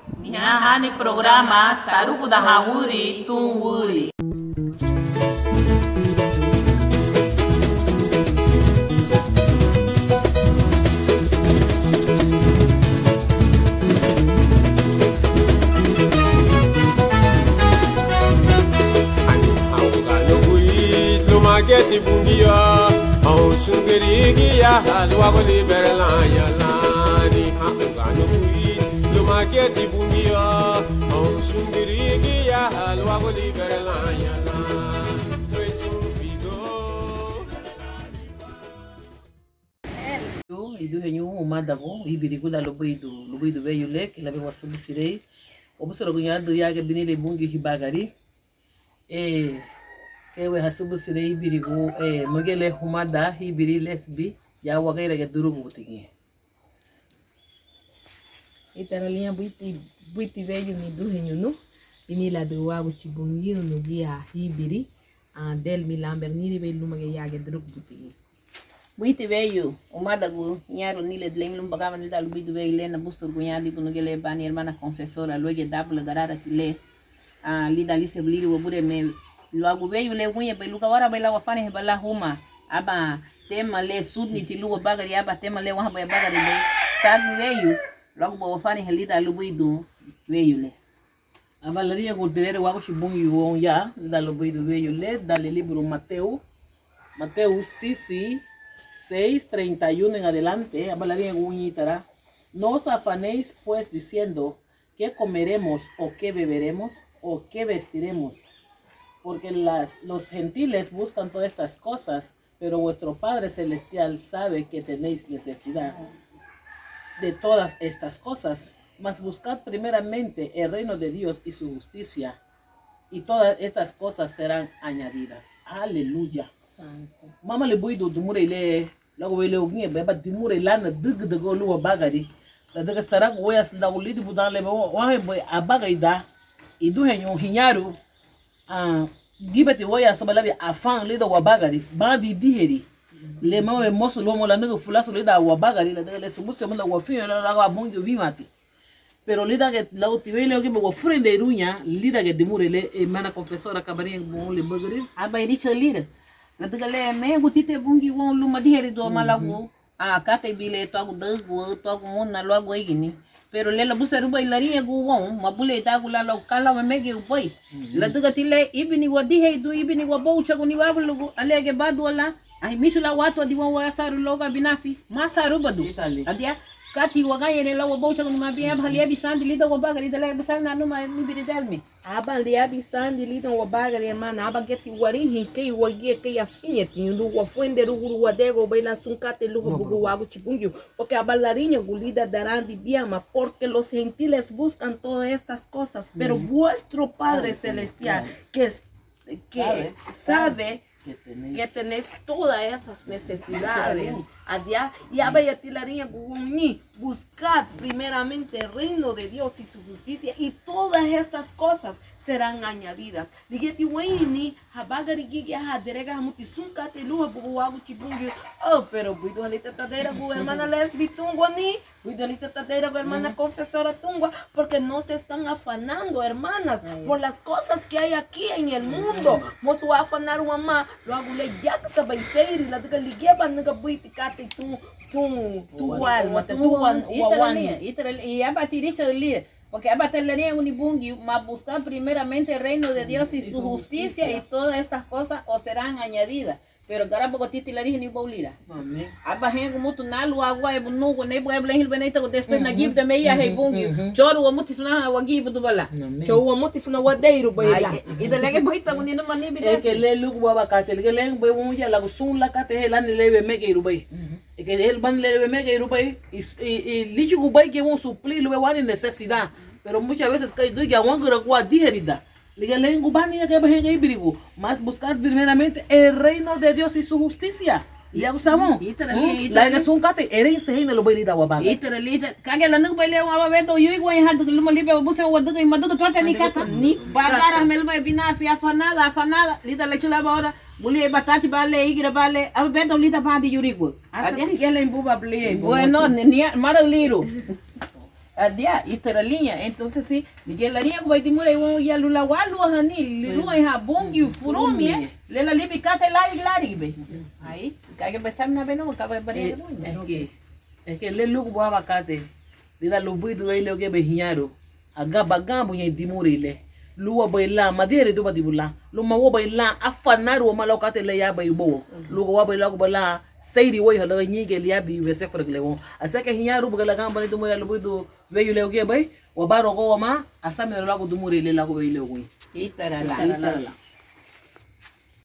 Nihahani programa Tarufu da Hawuri Tunwuri. Mageti bungia, au sungeri ya halwa ko liberla ya lani ha ugano kui. Lo mageti bungia, au sungeri ya halwa ko liberla ya lani. To esufigo. Idu henyu umadabo ibirigula lobidu be yulek labe wasubu sirei. Obusoro gunyadu yage binile bungi hibagari. Kewe hasubu sire ibirigu mogele humada hibiri lesbi ya wagaira ga durungu tigi itaralia buiti veyu ni duhenyunu ini la de wagu chibungiru no dia hibiri del milamber ni be lumage ya ga durungu tigi Buiti veyu umada gu nyaru nile dlengilum bagama nila lubidu veyu le na bustur gu nyadi gu nugele bani hermana confesora luege dabla garara tile lida lise bliri wabure me Logo veio le unha beluga ora bela wafane hebala huma aba tema le sudni tilugo bagari aba tema le wahaba ya bagari le sagu veio logo bo wafane helida lubidu veio le aba laria gudere wago shibungi won ya da lubidu veio le da le libro Mateo 6:31 en adelante aba laria guñitara no os afanéis pues diciendo qué comeremos o qué beberemos o qué vestiremos porque los gentiles buscan todas estas cosas, pero vuestro Padre Celestial sabe que tenéis necesidad de todas estas cosas. Mas buscad primeramente el reino de Dios y su justicia, y todas estas cosas serán añadidas. Aleluya. Mama le voy do dumure le, luego le ugne beba dumure lana dug de golu bagari. La de sarak woyas da ulidi budan le wa boy abagaida, y du henyo hinyaru. Gibati woya sobalabi afan lida wabagari bandi diheri le mawe mosu lo mola nugo fulaso lida wabagari la de le subuse munda wafino la wabungi vimati pero lida que la utivele que me wafrende irunya lida que demure le mana confesora kabari mo le bagari aba iricha lida la de le me gutite bungi won luma diheri do malago kaka ibile to agu dago to agu mona lo agu igini pero le la busa ruba ilaria gu won mabule ta gu la lo kala me mege boy la duga tile ibini wadi he du ibini wabo chagu ni wabulu alege badwala ai misula watu adi won wasaru loga binafi masaru badu adia kati wagaye le la wabo chagu ni mabia hali abi sandi lida wabaga lida le basana no ma ni biridelmi aba le abi sandi lida wabaga le mana aba geti warinhi ke wagie ke ya finyeti ndu wafuende ruguru wadego baila sunkate lugo bugu wagu chibungio porque abalariña gulida darandi biama porque los gentiles buscan todas estas cosas pero vuestro Padre Celestial que sabe que tenéis todas esas necesidades allá y abayatilaría guni buscad primeramente el reino de Dios y su justicia y todas estas cosas serán añadidas. Digeti waini habagari giga haderega muti sunkate luha buwagu chibungi pero buido halita tadera gu hermana Leslie tungwa ni buido halita tadera gu hermana confesora tungwa porque no se están afanando hermanas por las cosas que hay aquí en el mundo mosu afanar mamá lo hago le yakta baiseiri la diga ligeba naga buiti kate tu alma tu wan y abatirisha li porque abatelería en unibungi ma buscar primeramente el reino de Dios y su justicia y todas estas cosas os serán añadidas pero garabo gotiti la ni bolira amén abahen mutu nalu agua e bunu ne bo eblen beneta go despe na give de meia he bungi choru wa muti suna wa give do bala cho wa muti funa wadeiro baila e de lege boita ni no mani bi que le lugu baba ka le le bo mu ya la sun la ka te la ne leve mege rubai e que el ban leve mege rubai y lichu rubai que vão suplir lo wa necesidad pero muchas veces que do ya wan gura digerida mas buscar primeramente el reino de Dios y su justicia. Ya usamos. La que son cate eres se lo voy a dar wabaga. Literally, kage la nung bale wa beto yu igwa hadu luma libe buse wadu ko imadu to tani kata ni bagara melma bina fi afanada lita le chula bora buli batati bale igira bale ab beto lita bandi yurigwo. Adi gele imbuba blie. Bueno ni mara liru. Adia, itara linha. Entonces, sí, Miguel la linha vai dimura e o ia lula walu hani, lulu e habungi o furumi, lela libi kate la laribe. Aí, kage besam na beno, kaba bare. Es que le lugu baba kate, le da lubu du ele o que behiaro, agaba gambo ye dimurile. Luwa baila madere do badibula. Luma wo baila afanaru malo kate le ya baibo. Lugo wa baila ko bala seiri wo hala nyige le ya bi wese fregle won. Asa ke hiyaru bugala gamba ni dumura lubu du veyu le o que bai, wa baro go ma asame lo ko dumure le la ko beile o. Itara la.